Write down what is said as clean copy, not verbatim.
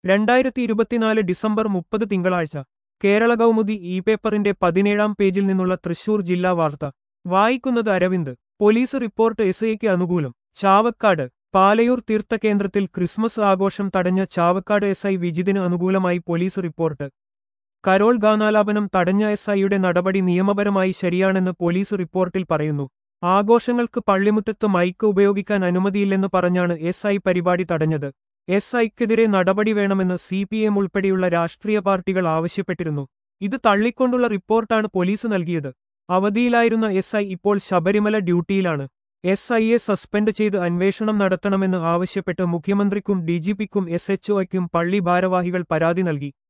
2024 December 30 തിങ്കളാഴ്ച കേരള കൗമുദി പേപ്പറിന്റെ 17-ാം പേജിൽ നിന്നുള്ള തൃശൂർ ജില്ലാ വാർത്ത വായിക്കുന്നത് അരവിന്ദ്. പോലീസ് റിപ്പോർട്ട് എസ്ഐക്ക് അനുകൂലം. ചാവക്കാട്. പാലയൂർ തീർത്ഥകേന്ദ്രത്തിൽ ക്രിസ്മസ് ആഘോഷം തടഞ്ഞ ചാവക്കാട് എസ്ഐ വിജിതിന് അനുകൂലമായി പോലീസ് റിപ്പോർട്ട്. കരോൾ ഗാനാലാപനം തടഞ്ഞ എസ്ഐയുടെ നടപടി നിയമപരമായി ശരിയാണെന്ന് പോലീസ് റിപ്പോർട്ടിൽ പറയുന്നു. ആഘോഷങ്ങൾക്ക് പള്ളിമുറ്റത്ത് മൈക്ക് ഉപയോഗിക്കാൻ അനുമതിയില്ലെന്ന് പറഞ്ഞാണ് എസ്ഐ പരിപാടി തടഞ്ഞത്. എസ്ഐക്കെതിരെ നടപടി വേണമെന്ന് CPM ഉൾപ്പെടെയുള്ള രാഷ്ട്രീയ പാർട്ടികൾ ആവശ്യപ്പെട്ടിരുന്നു. ഇത് തള്ളിക്കൊണ്ടുള്ള റിപ്പോർട്ടാണ് പോലീസ് നൽകിയത്. അവധിയിലായിരുന്ന എസ്ഐ ഇപ്പോൾ ശബരിമല ഡ്യൂട്ടിയിലാണ്. എസ്ഐയെ സസ്പെൻഡ് ചെയ്ത് അന്വേഷണം നടത്തണമെന്ന് ആവശ്യപ്പെട്ട് മുഖ്യമന്ത്രിക്കും DGPക്കും SHOയ്ക്കും പള്ളി ഭാരവാഹികൾ പരാതി നൽകി.